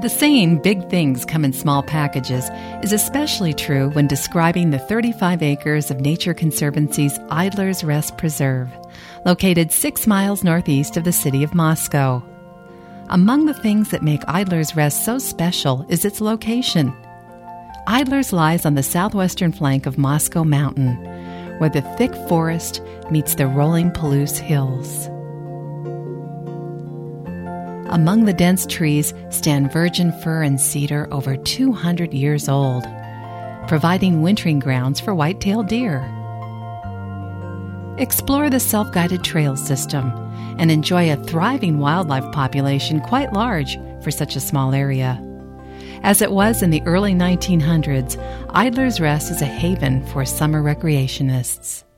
The saying, big things come in small packages, is especially true when describing the 35 acres of Nature Conservancy's Idler's Rest Preserve, located 6 miles northeast of the city of Moscow. Among the things that make Idler's Rest so special is its location. Idler's lies on the southwestern flank of Moscow Mountain, where the thick forest meets the rolling Palouse Hills. Among the dense trees stand virgin fir and cedar over 200 years old, providing wintering grounds for white-tailed deer. Explore the self-guided trail system and enjoy a thriving wildlife population quite large for such a small area. As it was in the early 1900s, Idler's Rest is a haven for summer recreationists.